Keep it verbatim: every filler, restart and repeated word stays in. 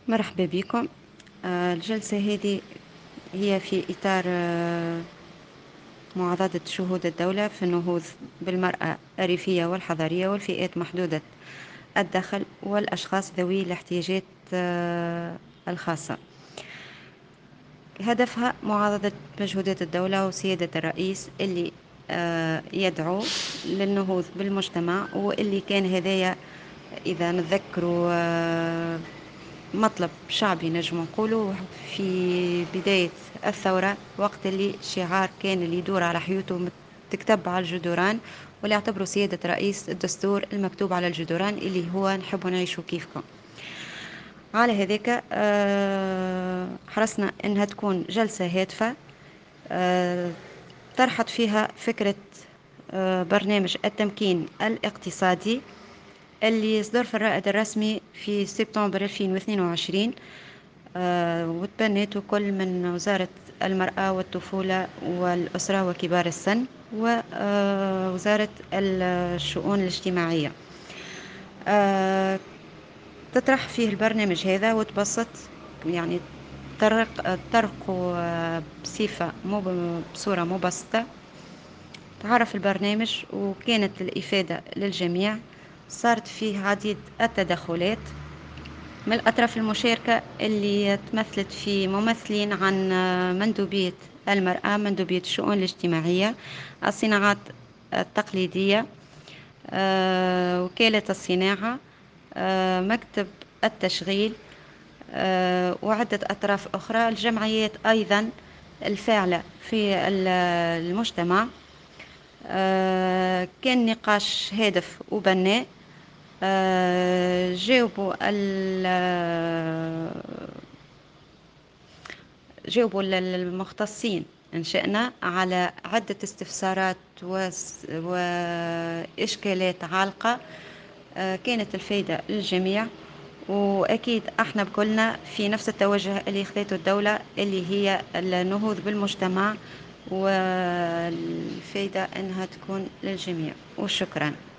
مرحبا بكم. آه، الجلسة هذه هي في إطار آه، معاضدة شهود الدولة في النهوض بالمرأة الريفية والحضرية والفئات محدودة الدخل والأشخاص ذوي الاحتياجات آه، الخاصة. هدفها معاضدة مجهودات الدولة وسيادة الرئيس اللي آه، يدعو للنهوض بالمجتمع، واللي كان هدايا إذا نتذكروا آه، مطلب شعبي نجم نقولوا في بداية الثورة، وقت اللي شعار كان اللي يدور على حيوته تكتب على الجدران، واللي اعتبروا سيادة رئيس الدستور المكتوب على الجدران اللي هو نحب نعيشوا كيفكم. على هذاك آه، حرصنا انها تكون جلسة هادفة آه، طرحت فيها فكرة آه، برنامج التمكين الاقتصادي اللي صدر في الرائد الرسمي في سبتمبر ألفين واثنين وعشرين، آه، وتبنته كل من وزارة المرأة والطفولة والأسرة وكبار السن ووزارة الشؤون الاجتماعية. آه، تطرح فيه البرنامج هذا وتبسط، يعني طرق طرقه آه، بصفة مو بصورة مبسطة. تعرف البرنامج وكانت الإفادة للجميع. صارت فيه عديد التدخلات من الأطراف المشاركة اللي تمثلت في ممثلين عن مندوبية المرأة، مندوبية الشؤون الاجتماعية، الصناعات التقليدية، آه، وكالة الصناعة، آه، مكتب التشغيل، آه، وعدة أطراف أخرى، الجمعيات أيضا الفاعلة في المجتمع. آه، كان نقاش هادف وبناء. آه، جاوبوا جاوبوا المختصين إن شئنا على عدة استفسارات وإشكالات عالقة. آه، كانت الفائدة للجميع، وأكيد احنا بكلنا في نفس التوجه اللي اخذته الدولة، اللي هي النهوض بالمجتمع، والفائدة انها تكون للجميع. وشكرا.